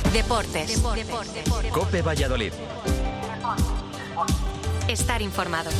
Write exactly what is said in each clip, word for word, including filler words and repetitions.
Deportes. Deportes. COPE Valladolid. Estar informado.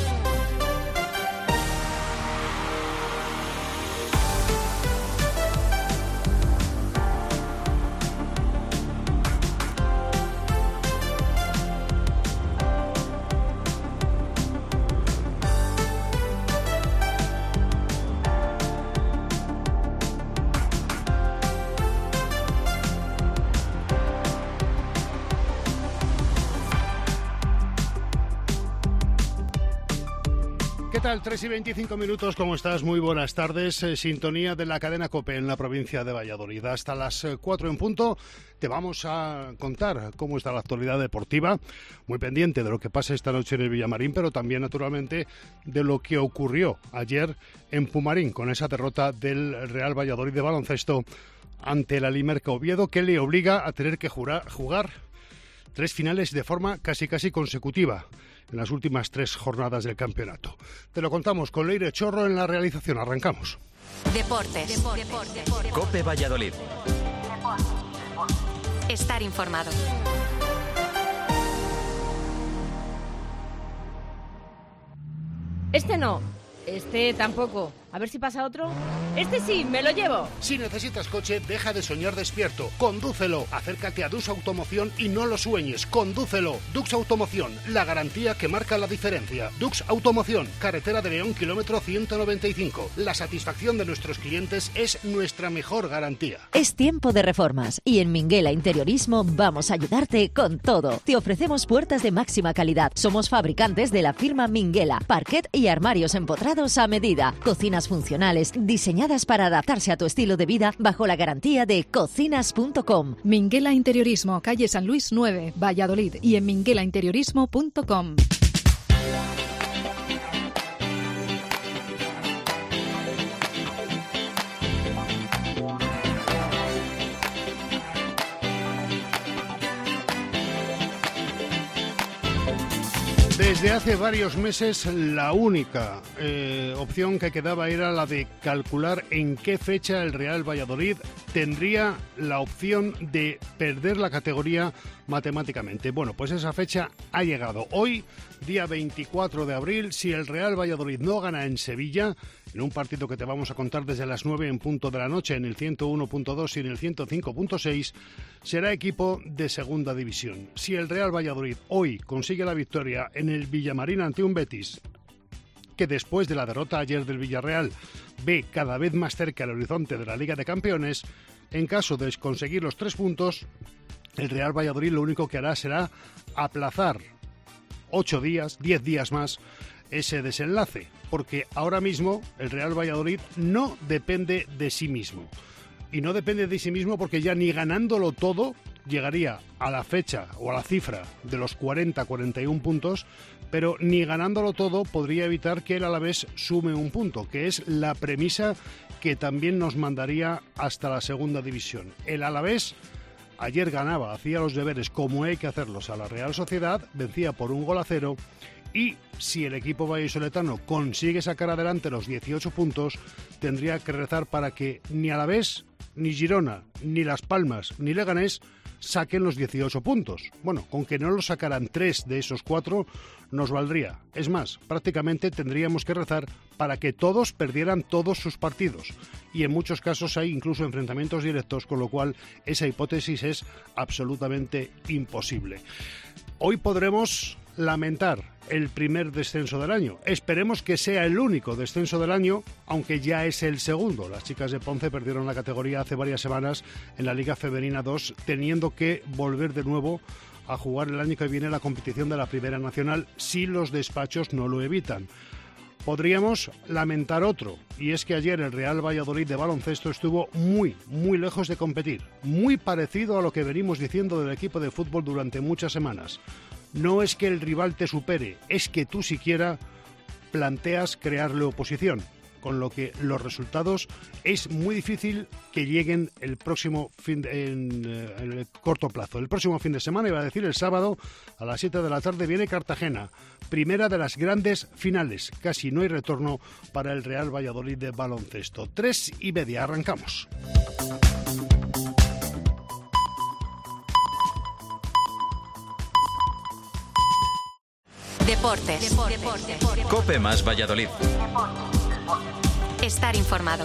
¿Qué tal? tres y veinticinco minutos, ¿cómo estás? Muy buenas tardes. Eh, sintonía de la cadena COPE en la provincia de Valladolid. Hasta las eh, cuatro en punto te vamos a contar cómo está la actualidad deportiva, muy pendiente de lo que pasa esta noche en el Villamarín, pero también, naturalmente, de lo que ocurrió ayer en Pumarín con esa derrota del Real Valladolid de baloncesto ante la Limerca Oviedo, que le obliga a tener que jurar, jugar tres finales de forma casi casi consecutiva en las últimas tres jornadas del campeonato. Te lo contamos con Leire Chorro en la realización. Arrancamos. Deportes. Deportes. COPE Valladolid. Estar informado. Este no, este tampoco. A ver si pasa otro. Este sí, me lo llevo. Si necesitas coche, deja de soñar despierto. Condúcelo. Acércate a Dux Automoción y no lo sueñes. Condúcelo. Dux Automoción, la garantía que marca la diferencia. Dux Automoción, carretera de León, kilómetro ciento noventa y cinco. La satisfacción de nuestros clientes es nuestra mejor garantía. Es tiempo de reformas y en Minguela Interiorismo vamos a ayudarte con todo. Te ofrecemos puertas de máxima calidad. Somos fabricantes de la firma Minguela, parquet y armarios empotrados a medida. Cocinas funcionales, diseñadas para adaptarse a tu estilo de vida bajo la garantía de cocinas punto com. Minguela Interiorismo, calle San Luis nueve, Valladolid, y en minguela interiorismo punto com. Desde hace varios meses la única eh, opción que quedaba era la de calcular en qué fecha el Real Valladolid tendría la opción de perder la categoría matemáticamente. Bueno, pues esa fecha ha llegado. Hoy, día veinticuatro de abril, si el Real Valladolid no gana en Sevilla, en un partido que te vamos a contar desde las nueve en punto de la noche en el ciento uno punto dos y en el ciento cinco punto seis, será equipo de segunda división. Si el Real Valladolid hoy consigue la victoria en el Villamarín ante un Betis, que después de la derrota ayer del Villarreal ve cada vez más cerca el horizonte de la Liga de Campeones, en caso de conseguir los tres puntos, el Real Valladolid lo único que hará será aplazar ocho días, diez días más, ese desenlace, porque ahora mismo el Real Valladolid no depende de sí mismo. Y no depende de sí mismo porque ya ni ganándolo todo llegaría a la fecha o a la cifra de los cuarenta a cuarenta y uno puntos, pero ni ganándolo todo podría evitar que el Alavés sume un punto, que es la premisa que también nos mandaría hasta la segunda división. El Alavés ayer ganaba, hacía los deberes como hay que hacerlos a la Real Sociedad, vencía por un gol a cero. Y si el equipo vallisoletano consigue sacar adelante los dieciocho puntos, tendría que rezar para que ni Alavés, ni Girona, ni Las Palmas, ni Leganés saquen los dieciocho puntos. Bueno, con que no lo sacaran tres de esos cuatro nos valdría. Es más, prácticamente tendríamos que rezar para que todos perdieran todos sus partidos. Y en muchos casos hay incluso enfrentamientos directos, con lo cual esa hipótesis es absolutamente imposible. Hoy podremos lamentar el primer descenso del año. Esperemos que sea el único descenso del año, aunque ya es el segundo. Las chicas de Ponce perdieron la categoría hace varias semanas en la Liga Femenina dos, teniendo que volver de nuevo a jugar el año que viene la competición de la Primera Nacional si los despachos no lo evitan. Podríamos lamentar otro, y es que ayer el Real Valladolid de baloncesto estuvo muy, muy lejos de competir, muy parecido a lo que venimos diciendo del equipo de fútbol durante muchas semanas. No es que el rival te supere, es que tú siquiera planteas crearle oposición, con lo que los resultados es muy difícil que lleguen el próximo fin de, en, en el corto plazo. El próximo fin de semana, iba a decir el sábado, a las siete de la tarde viene Cartagena, primera de las grandes finales. Casi no hay retorno para el Real Valladolid de baloncesto. Tres y media, arrancamos. Deportes. Deportes. Cope más Valladolid. Estar informado.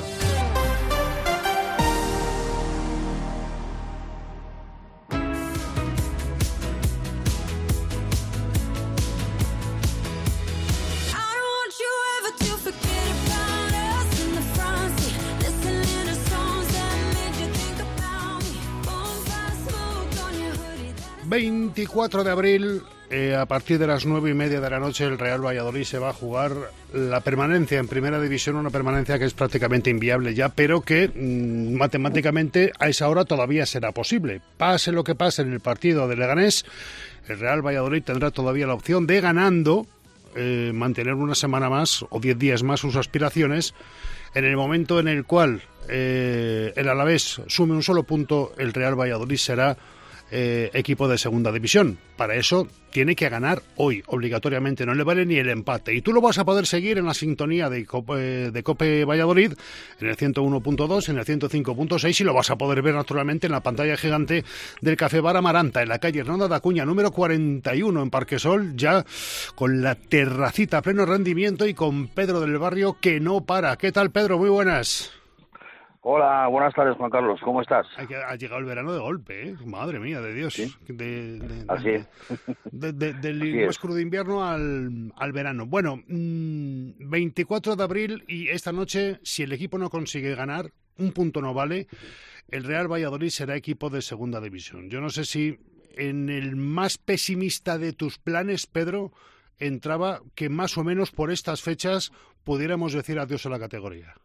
veinticuatro de abril, eh, a partir de las nueve y media de la noche, el Real Valladolid se va a jugar la permanencia en Primera División, una permanencia que es prácticamente inviable ya, pero que mmm, matemáticamente a esa hora todavía será posible. Pase lo que pase en el partido de Leganés, el Real Valladolid tendrá todavía la opción de, ganando, eh, mantener una semana más o diez días más sus aspiraciones. En el momento en el cual eh, el Alavés sume un solo punto, el Real Valladolid será Eh, equipo de segunda división. Para eso tiene que ganar hoy, obligatoriamente, no le vale ni el empate. Y tú lo vas a poder seguir en la sintonía de Cope, de Cope Valladolid, en el ciento uno punto dos, en el ciento cinco punto seis, y lo vas a poder ver naturalmente en la pantalla gigante del Café Bar Amaranta, en la calle Hernando de Acuña, número cuarenta y uno, en Parquesol, ya con la terracita a pleno rendimiento y con Pedro del Barrio, que no para. ¿Qué tal, Pedro? Muy buenas. Hola, buenas tardes, Juan Carlos, ¿cómo estás? Ha llegado el verano de golpe, ¿eh? Madre mía, de Dios. ¿Sí? De, de, Así es. De, de, de, del más crudo invierno al, al verano. Bueno, mmm, veinticuatro de abril, y esta noche, si el equipo no consigue ganar, un punto no vale, el Real Valladolid será equipo de segunda división. Yo no sé si en el más pesimista de tus planes, Pedro, entraba que más o menos por estas fechas pudiéramos decir adiós a la categoría.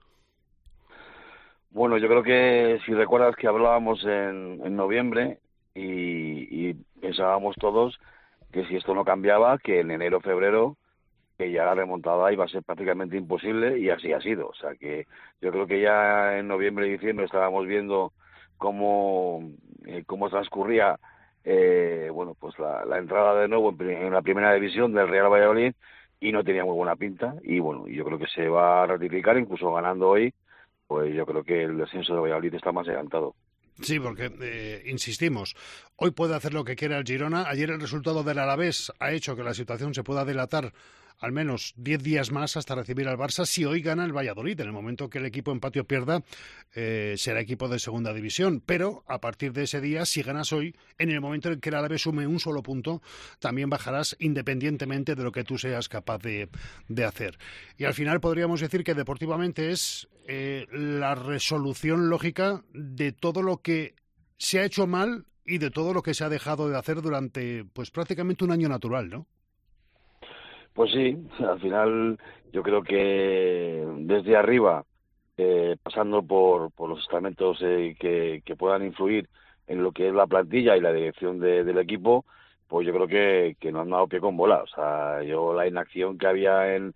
Bueno, yo creo que si recuerdas que hablábamos en, en noviembre y, y pensábamos todos que si esto no cambiaba, que en enero, febrero, que ya la remontada iba a ser prácticamente imposible, y así ha sido. O sea que yo creo que ya en noviembre y diciembre estábamos viendo cómo, eh, cómo transcurría eh, bueno, pues la, la entrada de nuevo en, en la primera división del Real Valladolid, y no tenía muy buena pinta. Y bueno, yo creo que se va a ratificar, incluso ganando hoy. Pues yo creo que el descenso de Valladolid está más adelantado. Sí, porque, eh, insistimos, hoy puede hacer lo que quiera el Girona. Ayer el resultado del Alavés ha hecho que la situación se pueda dilatar al menos diez días más hasta recibir al Barça. Si hoy gana el Valladolid, en el momento que el equipo empate o pierda, eh, será equipo de segunda división. Pero a partir de ese día, si ganas hoy, en el momento en que el Alavés sume un solo punto, también bajarás independientemente de lo que tú seas capaz de, de hacer. Y al final podríamos decir que deportivamente es eh, la resolución lógica de todo lo que se ha hecho mal y de todo lo que se ha dejado de hacer durante pues prácticamente un año natural, ¿no? Pues sí, al final yo creo que desde arriba, eh, pasando por, por los estamentos eh, que, que puedan influir en lo que es la plantilla y la dirección de, del equipo, pues yo creo que, que no han dado pie con bola. O sea, yo la inacción que había en,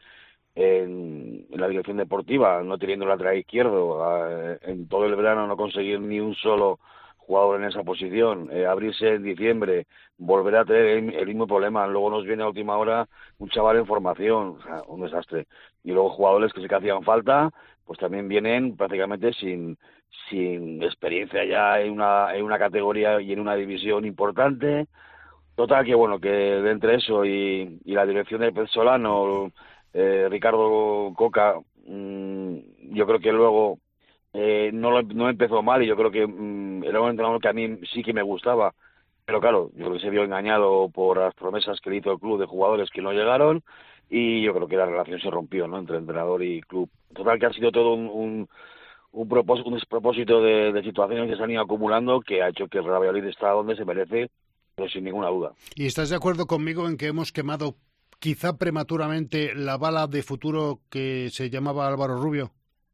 en, en la dirección deportiva, no teniendo lateral izquierdo, eh, en todo el verano no conseguir ni un solo jugador en esa posición, eh, abrirse en diciembre, volver a tener el, el mismo problema, luego nos viene a última hora un chaval en formación, o sea, un desastre, y luego jugadores que sí que hacían falta, pues también vienen prácticamente sin sin experiencia ya en una en una categoría y en una división importante. Total que bueno, que de entre eso y, y la dirección del Solano, eh, Ricardo Coca, mmm, yo creo que luego Eh, no, lo, no empezó mal, y yo creo que mmm, era un entrenador que a mí sí que me gustaba, pero claro, yo creo que se vio engañado por las promesas que le hizo el club de jugadores que no llegaron, y yo creo que la relación se rompió, ¿no?, entre entrenador y club. Total que ha sido todo un, un, un, propósito, un despropósito de, de situaciones que se han ido acumulando, que ha hecho que el Real Valladolid está donde se merece, pero sin ninguna duda. ¿Y estás de acuerdo conmigo en que hemos quemado quizá prematuramente la bala de futuro que se llamaba Álvaro Rubio?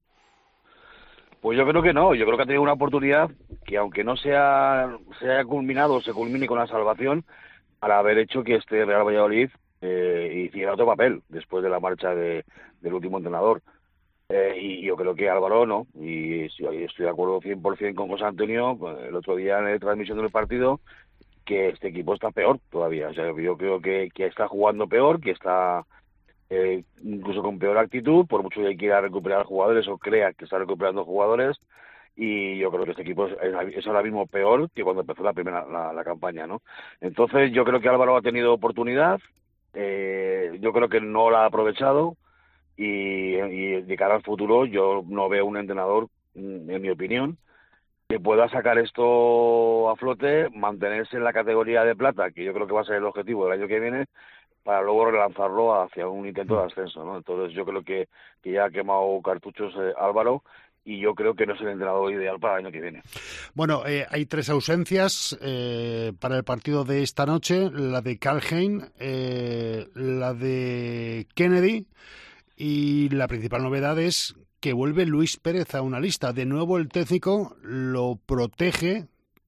Pues yo creo que no, yo creo que ha tenido una oportunidad que, aunque no sea, se haya culminado, se culmine con la salvación, para haber hecho que este Real Valladolid eh, hiciera otro papel después de la marcha de, del último entrenador. Eh, y yo creo que Álvaro no, y estoy de acuerdo cien por ciento con José Antonio, el otro día en la transmisión del partido, que este equipo está peor todavía. O sea, yo creo que, que está jugando peor, que está... Eh, incluso con peor actitud, por mucho que quiera recuperar jugadores o crea que está recuperando jugadores, y yo creo que este equipo es, es ahora mismo peor que cuando empezó la primera la, la campaña, ¿no? Entonces yo creo que Álvaro ha tenido oportunidad, Eh, yo creo que no la ha aprovechado y, y de cara al futuro yo no veo un entrenador, en mi opinión, que pueda sacar esto a flote, mantenerse en la categoría de plata, que yo creo que va a ser el objetivo del año que viene, para luego relanzarlo hacia un intento de ascenso, ¿no? Entonces yo creo que, que ya ha quemado cartuchos eh, Álvaro, y yo creo que no es el entrenador ideal para el año que viene. Bueno, eh, hay tres ausencias eh, para el partido de esta noche, la de Calheim, eh, la de Kennedy, y la principal novedad es que vuelve Luis Pérez a una lista. De nuevo el técnico lo protege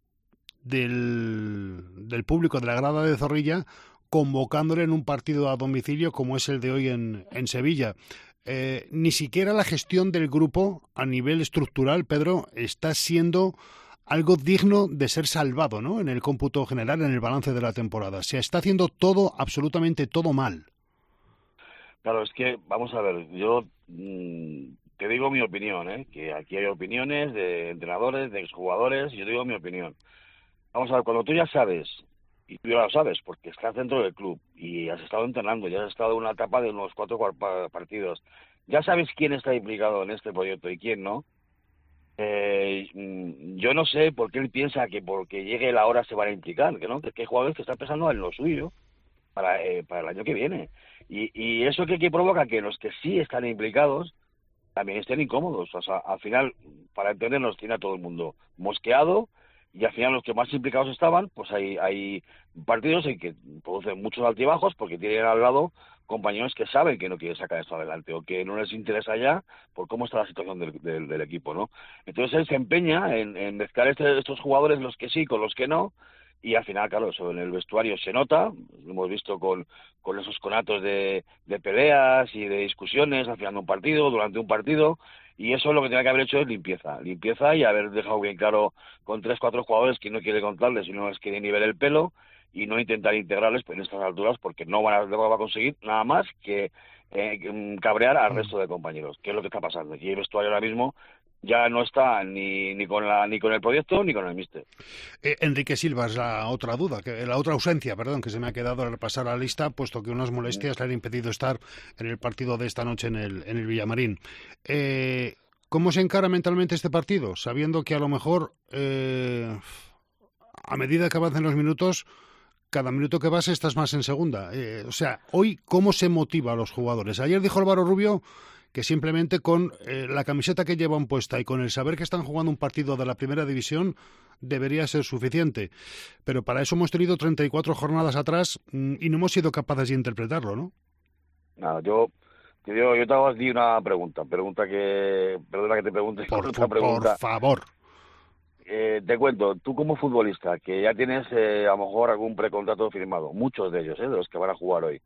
del, del público de la grada de Zorrilla, convocándole en un partido a domicilio como es el de hoy en, en Sevilla. Eh, ni siquiera la gestión del grupo a nivel estructural, Pedro, está siendo algo digno de ser salvado, ¿no? En el cómputo general, en el balance de la temporada. Se está haciendo todo, absolutamente todo mal. Claro, es que, vamos a ver, yo mmm, te digo mi opinión, ¿eh? Que aquí hay opiniones de entrenadores, de exjugadores, y yo digo mi opinión. Vamos a ver, cuando tú ya sabes, y tú ya lo sabes, porque estás dentro del club, y has estado entrenando, ya has estado en una etapa de unos cuatro partidos, ya sabes quién está implicado en este proyecto y quién no. Eh, yo no sé por qué él piensa que porque llegue la hora se van a implicar, que no, que hay jugadores que están pensando en lo suyo para, eh, para el año que viene. Y, y eso que, que provoca que los que sí están implicados también estén incómodos. O sea, al final, para entendernos, tiene a todo el mundo mosqueado, y al final los que más implicados estaban, pues hay, hay partidos en que producen muchos altibajos porque tienen al lado compañeros que saben que no quieren sacar esto adelante o que no les interesa ya por cómo está la situación del, del, del equipo, ¿no? Entonces él se empeña en, en mezclar este, estos jugadores, los que sí con los que no, y al final, claro, eso en el vestuario se nota, lo hemos visto con, con esos conatos de, de peleas y de discusiones al final de un partido, durante un partido, y eso lo que tiene que haber hecho es limpieza, limpieza y haber dejado bien claro con tres, cuatro jugadores que no quiere contarles y no les quiere ni ver el pelo, y no intentar integrarles en estas alturas porque no van a, no va a conseguir nada más que eh, cabrear al resto de compañeros, que es lo que está pasando. Y el vestuario ahora mismo ya no está ni, ni con la ni con el proyecto ni con el míster. Eh, Enrique Silva es la otra duda, que la otra ausencia, perdón, que se me ha quedado al repasar la lista, puesto que unas molestias le han impedido estar en el partido de esta noche en el, en el Villamarín. Eh, ¿Cómo se encara mentalmente este partido? Sabiendo que a lo mejor, eh, a medida que avancen los minutos, cada minuto que vas estás más en segunda. Eh, o sea, hoy, ¿cómo se motiva a los jugadores? Ayer dijo Álvaro Rubio que simplemente con eh, la camiseta que llevan puesta y con el saber que están jugando un partido de la primera división debería ser suficiente. Pero para eso hemos tenido treinta y cuatro jornadas atrás mmm, y no hemos sido capaces de interpretarlo, ¿no? Nada, yo, yo, yo te hago aquí una pregunta, pregunta que, perdona que te pregunte por, otra pregunta. Por favor. Eh, te cuento, tú como futbolista, que ya tienes eh, a lo mejor algún precontrato firmado, muchos de ellos, eh, de los que van a jugar hoy,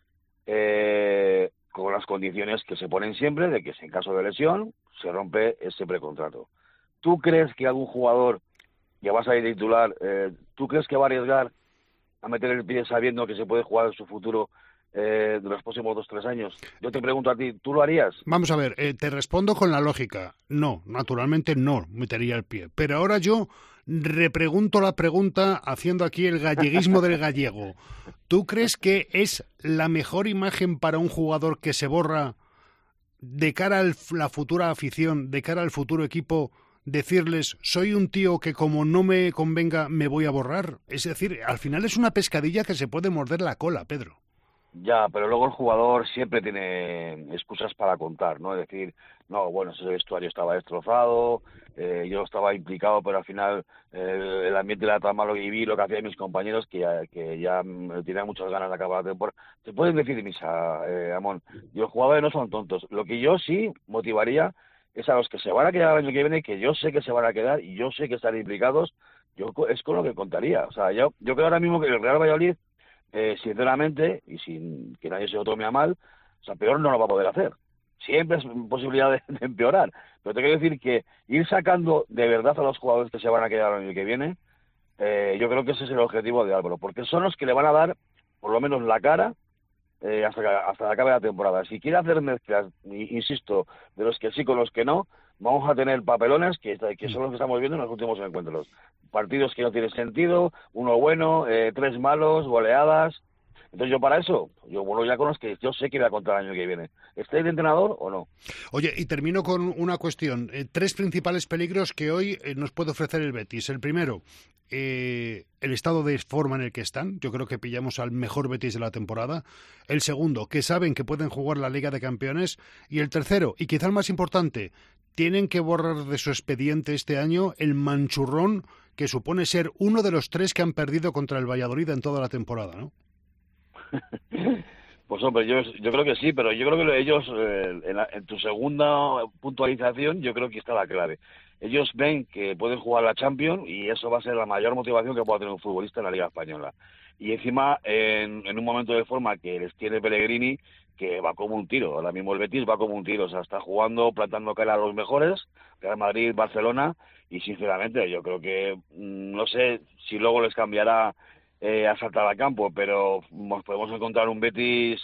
eh, con las condiciones que se ponen siempre de que si en caso de lesión se rompe ese precontrato. ¿Tú crees que algún jugador que va a salir titular, eh, tú crees que va a arriesgar a meter el pie sabiendo que se puede jugar en su futuro eh, de los próximos dos o tres años? Yo te pregunto a ti, ¿tú lo harías? Vamos a ver, eh, te respondo con la lógica. No, naturalmente no metería el pie. Pero ahora yo repregunto la pregunta haciendo aquí el galleguismo del gallego. ¿Tú crees que es la mejor imagen para un jugador que se borra de cara a la futura afición, de cara al futuro equipo, decirles, soy un tío que como no me convenga me voy a borrar? Es decir, al final es una pescadilla que se puede morder la cola, Pedro. Ya, pero luego el jugador siempre tiene excusas para contar, ¿no? Es decir, no, bueno, ese vestuario estaba destrozado, eh, yo estaba implicado, pero al final eh, el ambiente era tan malo y vi lo que hacían mis compañeros que ya, que ya tenía muchas ganas de acabar la temporada. Te pueden decir misa, eh, Amón, y los jugadores no son tontos. Lo que yo sí motivaría es a los que se van a quedar el año que viene, que yo sé que se van a quedar y yo sé que están implicados, yo es con lo que contaría. O sea, yo, yo creo ahora mismo que el Real Valladolid, Eh, sinceramente, y sin que nadie se lo tome a mal, o sea, peor no lo va a poder hacer. Siempre es posibilidad de, de empeorar. Pero te quiero decir que ir sacando de verdad a los jugadores que se van a quedar el año que viene, eh, yo creo que ese es el objetivo de Álvaro, porque son los que le van a dar, por lo menos, la cara eh, hasta, que, hasta que acabe la temporada. Si quiere hacer mezclas, insisto, de los que sí con los que no, vamos a tener papelones que, que son los que estamos viendo en los últimos encuentros. Partidos que no tienen sentido, uno bueno, eh, tres malos, goleadas. Entonces yo para eso, yo vuelvo ya con los que yo sé que voy a contar el año que viene. ¿Estáis de entrenador o no? Oye, y termino con una cuestión. Eh, tres principales peligros que hoy eh, nos puede ofrecer el Betis. El primero, eh, el estado de forma en el que están. Yo creo que pillamos al mejor Betis de la temporada. El segundo, que saben que pueden jugar la Liga de Campeones. Y el tercero, y quizá el más importante, tienen que borrar de su expediente este año el manchurrón que supone ser uno de los tres que han perdido contra el Valladolid en toda la temporada, ¿no? Pues hombre, yo, yo creo que sí, pero yo creo que ellos, eh, en, la, en tu segunda puntualización, yo creo que está la clave. Ellos ven que pueden jugar la Champions y eso va a ser la mayor motivación que pueda tener un futbolista en la Liga Española. Y encima, en, en un momento de forma que les tiene Pellegrini, que va como un tiro. Ahora mismo el Betis va como un tiro. O sea, está jugando, plantando cara a los mejores, Real Madrid, Barcelona, y sinceramente yo creo que, no sé si luego les cambiará Eh, a saltar al campo, pero nos podemos encontrar un Betis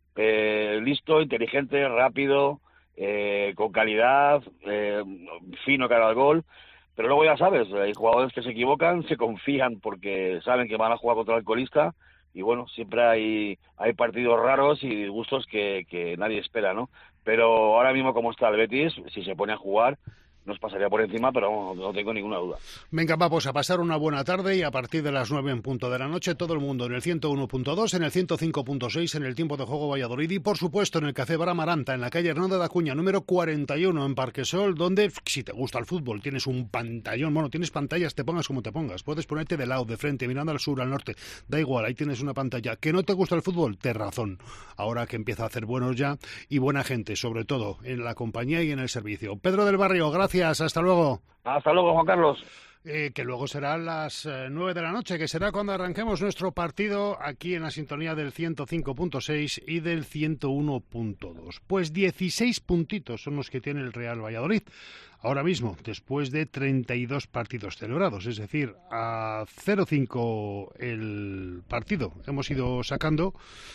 eh, listo, inteligente, rápido, eh, con calidad, eh, fino cara al gol, pero luego ya sabes, hay jugadores que se equivocan, se confían porque saben que van a jugar contra el colista y bueno, siempre hay hay partidos raros y disgustos que, que nadie espera, ¿no? Pero ahora mismo como está el Betis, si se pone a jugar, nos pasaría por encima, pero no, no tengo ninguna duda. Venga, vamos a pasar una buena tarde y a partir de las nueve en punto de la noche, todo el mundo en el ciento uno punto dos, en el ciento cinco punto seis, en el Tiempo de Juego Valladolid y, por supuesto, en el Café Bar Amaranta, en la calle Hernando de Acuña, número cuarenta y uno, en Parquesol, donde, si te gusta el fútbol, tienes un pantallón, bueno, tienes pantallas, te pongas como te pongas, puedes ponerte de lado, de frente, mirando al sur, al norte, da igual, ahí tienes una pantalla. ¿Que no te gusta el fútbol? Te razón, ahora que empieza a hacer buenos ya y buena gente, sobre todo en la compañía y en el servicio. Pedro del Barrio, gracias, hasta luego. Hasta luego, Juan Carlos. Eh, que luego será a las eh, nueve de la noche, que será cuando arranquemos nuestro partido aquí en la sintonía del ciento cinco punto seis y del ciento uno punto dos. Pues dieciséis puntitos son los que tiene el Real Valladolid ahora mismo, después de treinta y dos partidos celebrados, es decir, a cero cinco el partido. Hemos ido sacando...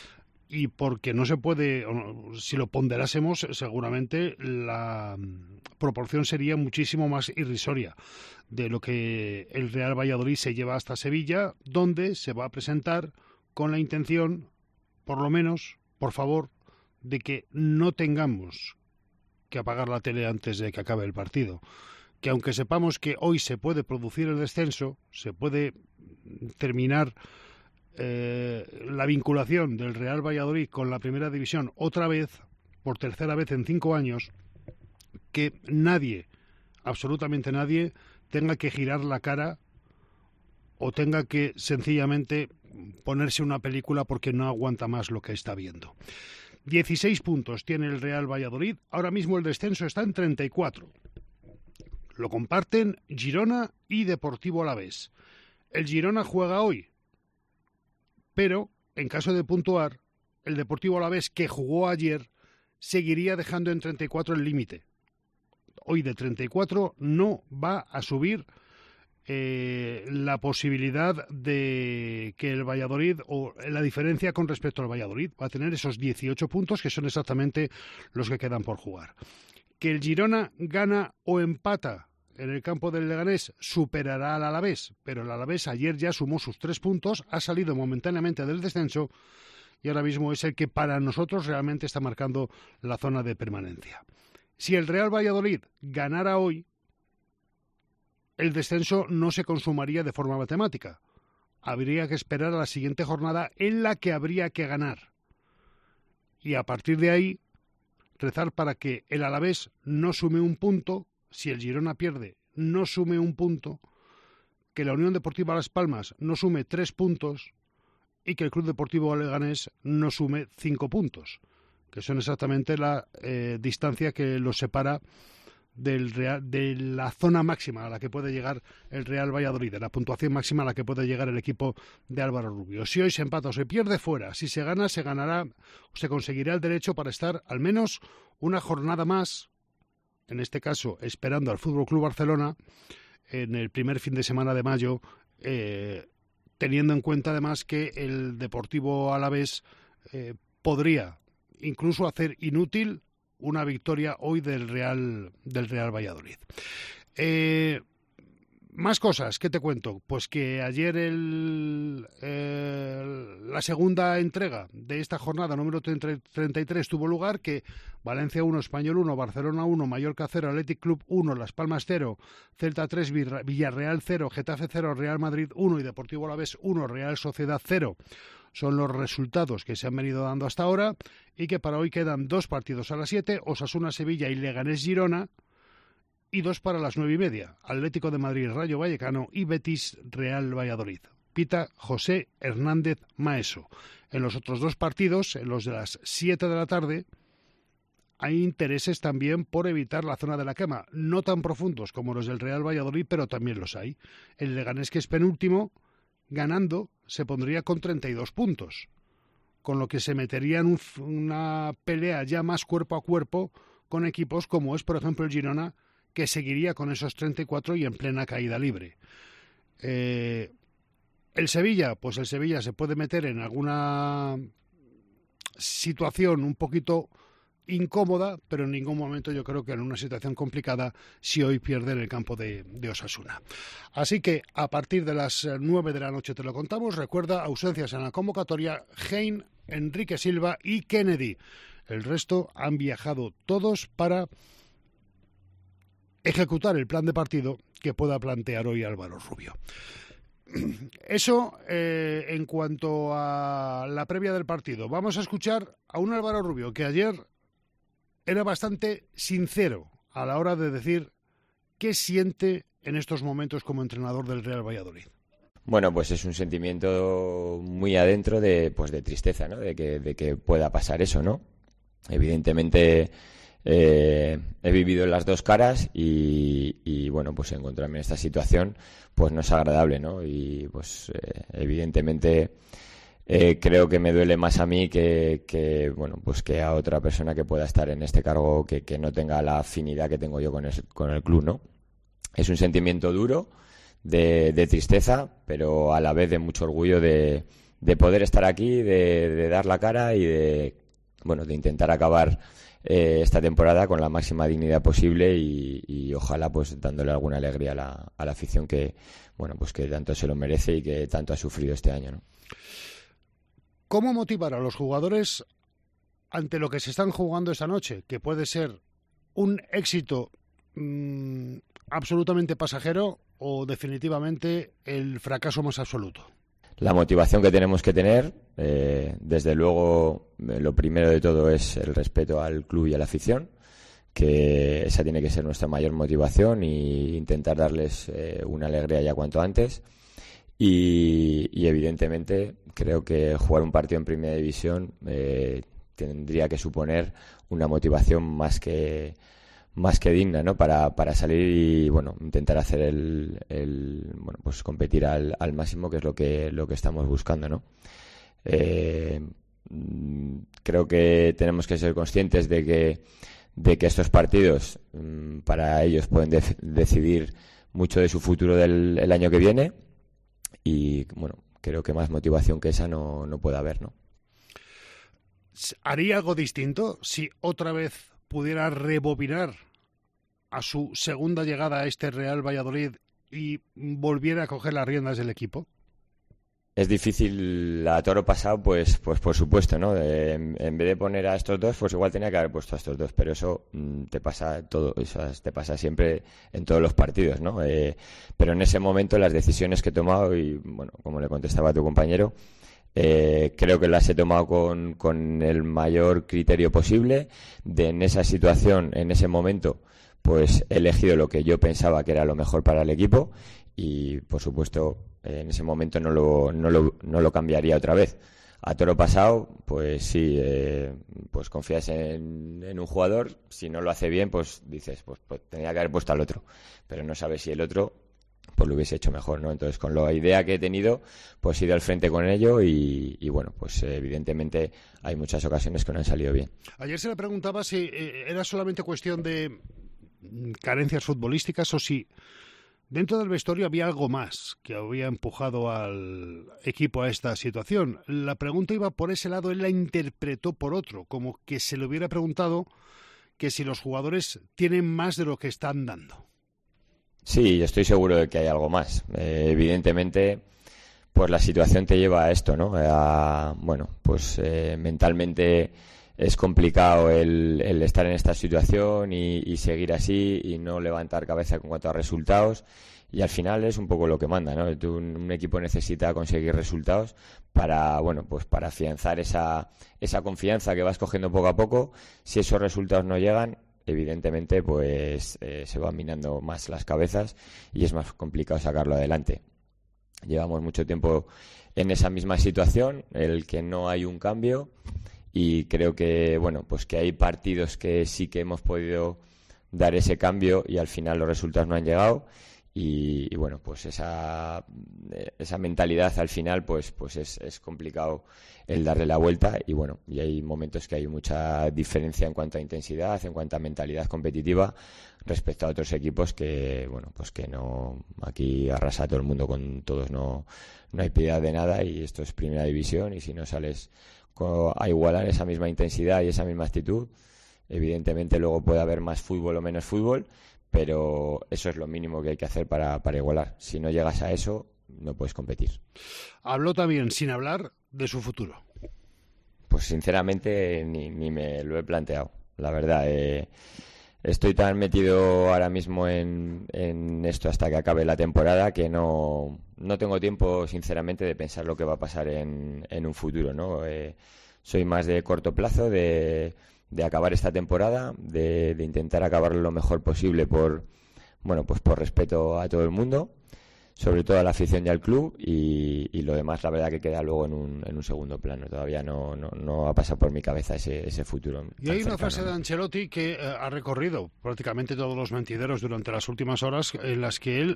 Y porque no se puede, si lo ponderásemos, seguramente la proporción sería muchísimo más irrisoria de lo que el Real Valladolid se lleva hasta Sevilla, donde se va a presentar con la intención, por lo menos, por favor, de que no tengamos que apagar la tele antes de que acabe el partido. Que aunque sepamos que hoy se puede producir el descenso, se puede terminar Eh, la vinculación del Real Valladolid con la primera división otra vez, por tercera vez en cinco años, que nadie, absolutamente nadie, tenga que girar la cara o tenga que sencillamente ponerse una película porque no aguanta más lo que está viendo. dieciséis puntos tiene el Real Valladolid, ahora mismo el descenso está en treinta y cuatro. Lo comparten Girona y Deportivo Alavés. El Girona juega hoy, pero, en caso de puntuar, el Deportivo Alavés, que jugó ayer, seguiría dejando en treinta y cuatro el límite. Hoy de treinta y cuatro no va a subir eh, la posibilidad de que el Valladolid, o la diferencia con respecto al Valladolid, va a tener esos dieciocho puntos, que son exactamente los que quedan por jugar. Que el Girona gana o empata en el campo del Leganés, superará al Alavés, pero el Alavés ayer ya sumó sus tres puntos, ha salido momentáneamente del descenso y ahora mismo es el que para nosotros realmente está marcando la zona de permanencia. Si el Real Valladolid ganara hoy, el descenso no se consumaría de forma matemática. Habría que esperar a la siguiente jornada en la que habría que ganar. Y a partir de ahí, rezar para que el Alavés no sume un punto. Si el Girona pierde, no sume un punto, que la Unión Deportiva Las Palmas no sume tres puntos y que el Club Deportivo Leganés no sume cinco puntos, que son exactamente la eh, distancia que los separa del Real, de la zona máxima a la que puede llegar el Real Valladolid, de la puntuación máxima a la que puede llegar el equipo de Álvaro Rubio. Si hoy se empata o se pierde, fuera. Si se gana, se ganará, se conseguirá el derecho para estar al menos una jornada más, en este caso esperando al Fútbol Club Barcelona en el primer fin de semana de mayo, eh, teniendo en cuenta además que el Deportivo Alavés eh, podría incluso hacer inútil una victoria hoy del Real del Real Valladolid. Eh, Más cosas, ¿qué te cuento? Pues que ayer el, eh, la segunda entrega de esta jornada número treinta y tres tuvo lugar, que Valencia uno, Español uno, Barcelona uno, Mallorca cero, Athletic Club uno, Las Palmas cero, Celta tres, Villarreal cero, Getafe cero, Real Madrid uno y Deportivo Alavés uno, Real Sociedad cero. Son los resultados que se han venido dando hasta ahora y que para hoy quedan dos partidos a las siete, Osasuna-Sevilla y Leganés-Girona, y dos para las nueve y media, Atlético de Madrid, Rayo Vallecano y Betis, Real Valladolid. Pita José Hernández Maeso. En los otros dos partidos, en los de las siete de la tarde, hay intereses también por evitar la zona de la quema, no tan profundos como los del Real Valladolid, pero también los hay. El Leganés, que es penúltimo, ganando, se pondría con treinta y dos puntos, con lo que se metería en un, una pelea ya más cuerpo a cuerpo con equipos como es, por ejemplo, el Girona, que seguiría con esos treinta y cuatro y en plena caída libre. Eh, el Sevilla, pues el Sevilla se puede meter en alguna situación un poquito incómoda, pero en ningún momento yo creo que en una situación complicada si hoy pierde en el campo de, de Osasuna. Así que a partir de las nueve de la noche te lo contamos. Recuerda, ausencias en la convocatoria: Hein, Enrique Silva y Kennedy. El resto han viajado todos para ejecutar el plan de partido que pueda plantear hoy Álvaro Rubio. Eso eh, en cuanto a la previa del partido. Vamos a escuchar a un Álvaro Rubio que ayer era bastante sincero a la hora de decir qué siente en estos momentos como entrenador del Real Valladolid. Bueno, pues es un sentimiento muy adentro de, pues de tristeza, ¿no? De que, de que pueda pasar eso, ¿no? Evidentemente Eh, he vivido las dos caras y, y bueno, pues encontrarme en esta situación pues no es agradable, ¿no? Y pues eh, evidentemente eh, creo que me duele más a mí que, que bueno, pues que a otra persona que pueda estar en este cargo que, que no tenga la afinidad que tengo yo con el, con el club, ¿no? Es un sentimiento duro de, de tristeza, pero a la vez de mucho orgullo de, de poder estar aquí, de, de dar la cara y de, bueno, de intentar acabar Eh, esta temporada con la máxima dignidad posible y, y ojalá pues dándole alguna alegría a la, a la afición que bueno pues que tanto se lo merece y que tanto ha sufrido este año, ¿no? ¿Cómo motivar a los jugadores ante lo que se están jugando esta noche? Que puede ser un éxito mmm, absolutamente pasajero o definitivamente el fracaso más absoluto. La motivación que tenemos que tener, eh, desde luego, eh, lo primero de todo es el respeto al club y a la afición, que esa tiene que ser nuestra mayor motivación e intentar darles eh, una alegría ya cuanto antes. Y, y evidentemente creo que jugar un partido en Primera División eh, tendría que suponer una motivación más que más que digna, ¿no? Para, para salir y bueno, intentar hacer el, el bueno, pues competir al, al máximo, que es lo que lo que estamos buscando, ¿no? Eh, creo que tenemos que ser conscientes de que de que estos partidos para ellos pueden de- decidir mucho de su futuro del el año que viene y bueno, creo que más motivación que esa no, no puede haber, ¿no? ¿Haría algo distinto si otra vez pudiera rebobinar a su segunda llegada a este Real Valladolid y volviera a coger las riendas del equipo? Es difícil a toro pasado, pues pues por supuesto, ¿no? Eh, en, en vez de poner a estos dos, pues igual tenía que haber puesto a estos dos, pero eso mm, te pasa todo, eso te pasa siempre en todos los partidos, ¿no? Eh, pero en ese momento las decisiones que he tomado, y bueno, como le contestaba a tu compañero, Eh, creo que las he tomado con, con el mayor criterio posible. De, en esa situación, en ese momento, pues he elegido lo que yo pensaba que era lo mejor para el equipo y, por supuesto, eh, en ese momento no lo, no lo, no lo cambiaría otra vez. A toro pasado, pues sí, eh, pues confías en, en un jugador, si no lo hace bien, pues dices, pues, pues tenía que haber puesto al otro, pero no sabes si el otro pues lo hubiese hecho mejor, ¿no? Entonces, con la idea que he tenido, pues he ido al frente con ello y, y bueno, pues eh, evidentemente hay muchas ocasiones que no han salido bien. Ayer se le preguntaba si eh, era solamente cuestión de carencias futbolísticas o si dentro del vestuario había algo más que había empujado al equipo a esta situación. La pregunta iba por ese lado, él la interpretó por otro, como que se le hubiera preguntado que si los jugadores tienen más de lo que están dando. Sí, yo estoy seguro de que hay algo más. Eh, evidentemente, pues la situación te lleva a esto, ¿no? A, bueno, pues eh, mentalmente es complicado el, el estar en esta situación y, y seguir así y no levantar cabeza en cuanto a resultados. Y al final es un poco lo que manda, ¿no? Tú, un, un equipo necesita conseguir resultados para, bueno, pues para afianzar esa, esa confianza que vas cogiendo poco a poco. Si esos resultados no llegan, evidentemente, pues eh, se van minando más las cabezas y es más complicado sacarlo adelante. Llevamos mucho tiempo en esa misma situación, en el que no hay un cambio, y creo que, bueno, pues que hay partidos que sí que hemos podido dar ese cambio y al final los resultados no han llegado. Y, y bueno, pues esa, esa mentalidad al final pues, pues es, es complicado el darle la vuelta, y bueno, y hay momentos que hay mucha diferencia en cuanto a intensidad, en cuanto a mentalidad competitiva respecto a otros equipos que, bueno, pues que no, aquí arrasa todo el mundo con todos, no, no hay piedad de nada, y esto es primera división, y si no sales a igualar esa misma intensidad y esa misma actitud, evidentemente luego puede haber más fútbol o menos fútbol, pero eso es lo mínimo que hay que hacer para, para igualar. Si no llegas a eso, no puedes competir. Habló también, sin hablar, de su futuro. Pues sinceramente ni, ni me lo he planteado, la verdad. Eh, estoy tan metido ahora mismo en, en esto hasta que acabe la temporada que no, no tengo tiempo, sinceramente, de pensar lo que va a pasar en, en un futuro, ¿no? Eh, soy más de corto plazo, de... de acabar esta temporada, de, de intentar acabar lo mejor posible por, bueno, pues por respeto a todo el mundo, sobre todo a la afición y al club, y, y lo demás la verdad que queda luego en un, en un segundo plano. Todavía no, no, no ha pasado por mi cabeza ese, ese futuro. Y hay una frase de Ancelotti que eh, ha recorrido prácticamente todos los mentideros durante las últimas horas, en las que él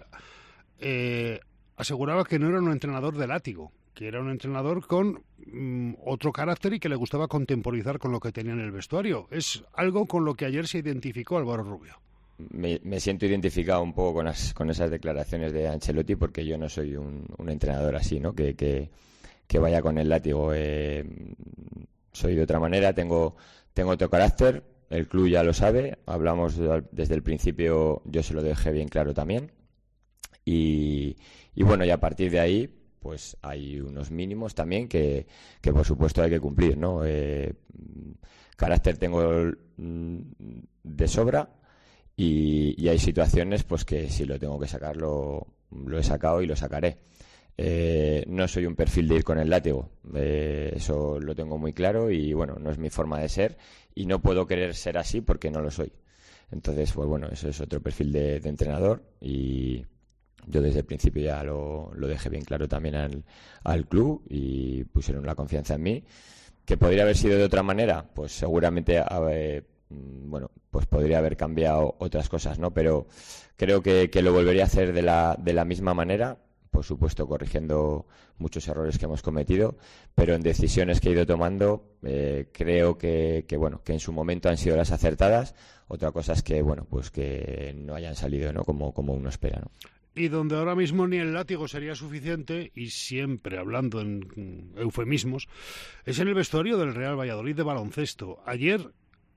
eh, aseguraba que no era un entrenador de látigo, que era un entrenador con mm, otro carácter y que le gustaba contemporizar con lo que tenía en el vestuario. Es algo con lo que ayer se identificó Álvaro Rubio. Me, me siento identificado un poco con, las, con esas declaraciones de Ancelotti, porque yo no soy un, un entrenador así, ¿no? Que, que, que vaya con el látigo. Eh, soy de otra manera, tengo, tengo otro carácter, el club ya lo sabe, hablamos desde el principio, yo se lo dejé bien claro también. Y, y bueno, y a partir de ahí, pues hay unos mínimos también que, que por supuesto hay que cumplir, ¿no? Eh, carácter tengo de sobra, y, y hay situaciones pues que si lo tengo que sacar lo, lo he sacado y lo sacaré. Eh, no soy un perfil de ir con el látigo, eh, eso lo tengo muy claro, y bueno, no es mi forma de ser y no puedo querer ser así porque no lo soy. Entonces, pues bueno, eso es otro perfil de, de entrenador, y yo desde el principio ya lo, lo dejé bien claro también al, al club, y pusieron la confianza en mí. ¿Que podría haber sido de otra manera? Pues seguramente, eh, bueno, pues podría haber cambiado otras cosas, ¿no? Pero creo que, que lo volvería a hacer de la, de la misma manera, por supuesto corrigiendo muchos errores que hemos cometido, pero en decisiones que he ido tomando eh, creo que, que, bueno, que en su momento han sido las acertadas. Otra cosa es que, bueno, pues que no hayan salido, ¿no? Como, como uno espera, ¿no? Y donde ahora mismo ni el látigo sería suficiente, y siempre hablando en eufemismos, es en el vestuario del Real Valladolid de baloncesto. Ayer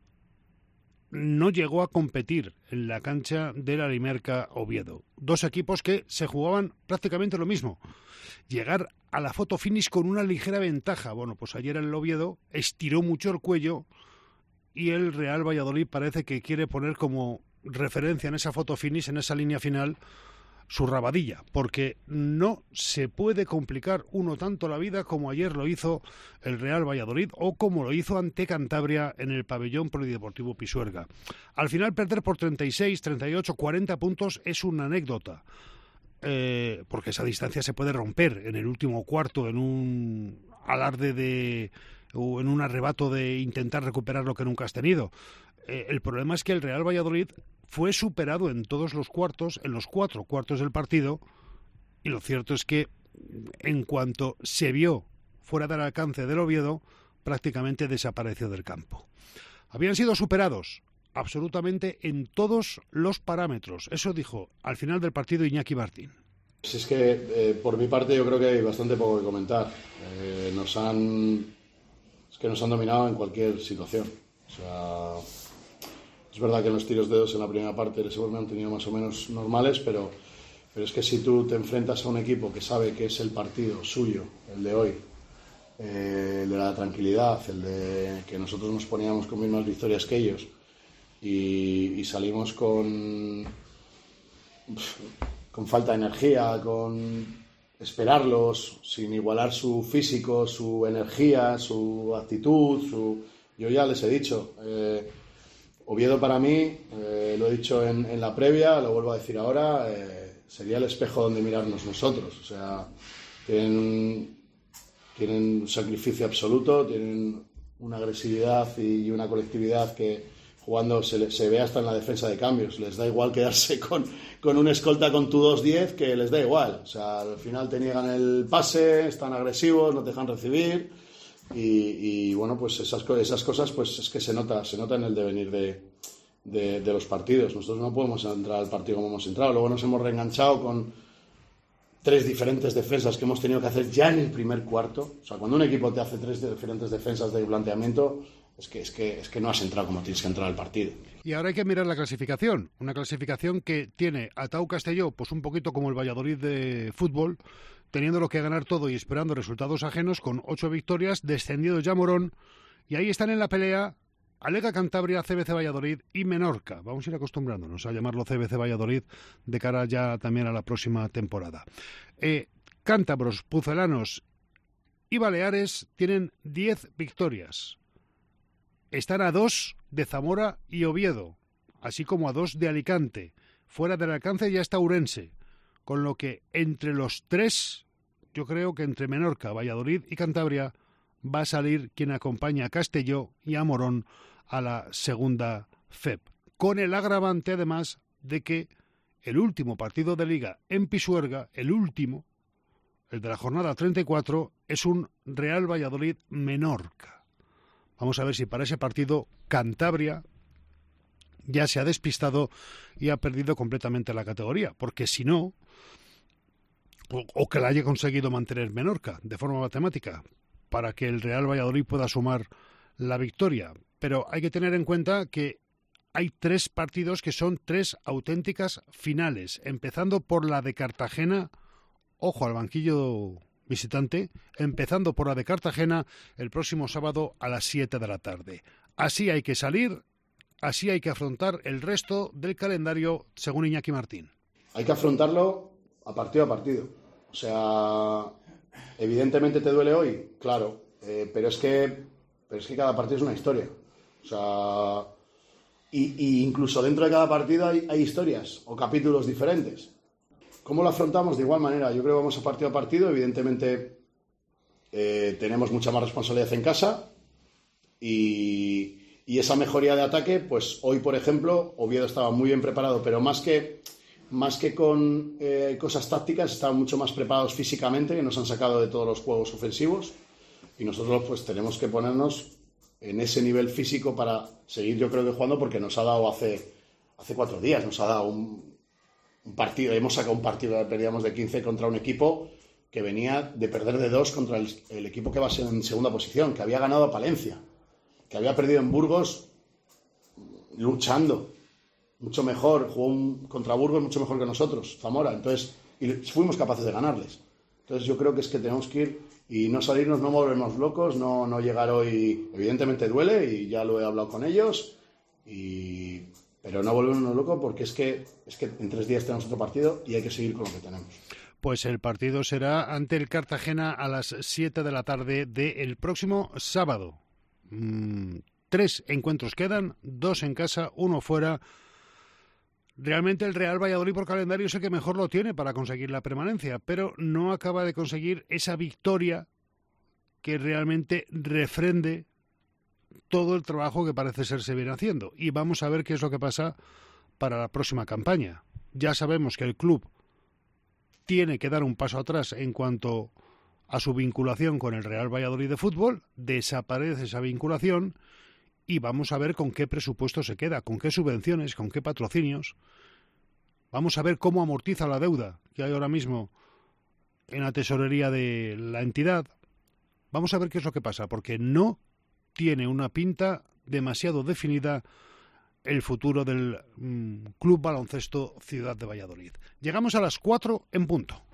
no llegó a competir en la cancha del Alimerca Oviedo. Dos equipos que se jugaban prácticamente lo mismo. Llegar a la foto finish con una ligera ventaja. Bueno, pues ayer el Oviedo estiró mucho el cuello, y el Real Valladolid parece que quiere poner como referencia en esa foto finish, en esa línea final, su rabadilla, porque no se puede complicar uno tanto la vida como ayer lo hizo el Real Valladolid, o como lo hizo ante Cantabria en el pabellón polideportivo Pisuerga. Al final, perder por treinta y seis, treinta y ocho, cuarenta puntos es una anécdota, eh, porque esa distancia se puede romper en el último cuarto, en un alarde de, o en un arrebato de intentar recuperar lo que nunca has tenido. Eh, el problema es que el Real Valladolid fue superado en todos los cuartos, en los cuatro cuartos del partido, y lo cierto es que en cuanto se vio fuera del alcance del Oviedo, prácticamente desapareció del campo. Habían sido superados absolutamente en todos los parámetros. Eso dijo al final del partido Iñaki Martín. Si es que eh, por mi parte yo creo que hay bastante poco que comentar. Eh, nos han es que nos han dominado en cualquier situación. O sea, Es verdad que los tiros de dos en la primera parte se han tenido más o menos normales, pero, pero es que si tú te enfrentas a un equipo que sabe que es el partido suyo, el de hoy, eh, el de la tranquilidad, el de que nosotros nos poníamos con mismas victorias que ellos, y, y salimos con, con falta de energía, con esperarlos, sin igualar su físico, su energía, su actitud, su... Yo ya les he dicho... Eh, Oviedo para mí, eh, lo he dicho en, en la previa, lo vuelvo a decir ahora, eh, sería el espejo donde mirarnos nosotros. O sea, tienen, tienen un sacrificio absoluto, tienen una agresividad y una colectividad que jugando se, se ve hasta en la defensa de cambios. Les da igual quedarse con, con un escolta con tu dos diez, que les da igual. O sea, al final te niegan el pase, están agresivos, no te dejan recibir. Y, y bueno, pues esas, esas cosas pues es que se nota, se nota en el devenir de, de, de los partidos. Nosotros no podemos entrar al partido como hemos entrado. Luego nos hemos reenganchado con tres diferentes defensas que hemos tenido que hacer ya en el primer cuarto. O sea, cuando un equipo te hace tres diferentes defensas de planteamiento, es que, es que, es que no has entrado como tienes que entrar al partido. Y ahora hay que mirar la clasificación. Una clasificación que tiene a Tau Castelló pues un poquito como el Valladolid de fútbol, teniéndolo que ganar todo y esperando resultados ajenos, con ocho victorias, descendido ya Morón, y ahí están en la pelea Alega Cantabria, C B C Valladolid y Menorca. Vamos a ir acostumbrándonos a llamarlo C B C Valladolid de cara ya también a la próxima temporada. Eh, cántabros, pucelanos y baleares tienen diez victorias. Están a dos de Zamora y Oviedo, así como a dos de Alicante. Fuera del alcance ya está Ourense. Con lo que entre los tres, yo creo que entre Menorca, Valladolid y Cantabria va a salir quien acompaña a Castelló y a Morón a la segunda F E P. Con el agravante, además, de que el último partido de Liga en Pisuerga, el último, el de la jornada treinta y cuatro, es un Real Valladolid-Menorca. Vamos a ver si para ese partido Cantabria ya se ha despistado y ha perdido completamente la categoría, porque si no, o, o que la haya conseguido mantener Menorca de forma matemática para que el Real Valladolid pueda sumar la victoria. Pero hay que tener en cuenta que hay tres partidos que son tres auténticas finales, empezando por la de Cartagena, ojo al banquillo visitante, empezando por la de Cartagena el próximo sábado a las siete de la tarde. Así hay que salir. Así hay que afrontar el resto del calendario, según Iñaki Martín. Hay que afrontarlo a partido a partido. O sea, evidentemente te duele hoy, claro, eh, pero es que, pero es que cada partido es una historia. O sea, y, y incluso dentro de cada partido hay, hay historias o capítulos diferentes. ¿Cómo lo afrontamos? De igual manera, yo creo que vamos a partido a partido. Evidentemente eh, tenemos mucha más responsabilidad en casa y... Y esa mejoría de ataque, pues hoy, por ejemplo, Oviedo estaba muy bien preparado, pero más que, más que con eh, cosas tácticas, estaban mucho más preparados físicamente, que nos han sacado de todos los juegos ofensivos. Y nosotros pues tenemos que ponernos en ese nivel físico para seguir, yo creo que jugando, porque nos ha dado hace, hace cuatro días, nos ha dado un, un partido, hemos sacado un partido, perdíamos de quince contra un equipo que venía de perder de dos contra el, el equipo que va en segunda posición, que había ganado a Palencia, que había perdido en Burgos luchando, mucho mejor, jugó un, contra Burgos mucho mejor que nosotros, Zamora, entonces, y fuimos capaces de ganarles. Entonces yo creo que es que tenemos que ir y no salirnos, no volvernos locos, no, no llegar hoy, evidentemente duele y ya lo he hablado con ellos, y, pero no volvernos locos porque es que, es que en tres días tenemos otro partido y hay que seguir con lo que tenemos. Pues el partido será ante el Cartagena a las siete de la tarde del próximo sábado. Mm, tres encuentros quedan, dos en casa, uno fuera. Realmente el Real Valladolid por calendario es el que mejor lo tiene para conseguir la permanencia, pero no acaba de conseguir esa victoria que realmente refrende todo el trabajo que parece ser se viene haciendo. Y vamos a ver qué es lo que pasa para la próxima campaña. Ya sabemos que el club tiene que dar un paso atrás en cuanto a su vinculación con el Real Valladolid de fútbol, desaparece esa vinculación y vamos a ver con qué presupuesto se queda, con qué subvenciones, con qué patrocinios. Vamos a ver cómo amortiza la deuda que hay ahora mismo en la tesorería de la entidad. Vamos a ver qué es lo que pasa, porque no tiene una pinta demasiado definida el futuro del mm, Club Baloncesto Ciudad de Valladolid. Llegamos a las cuatro en punto.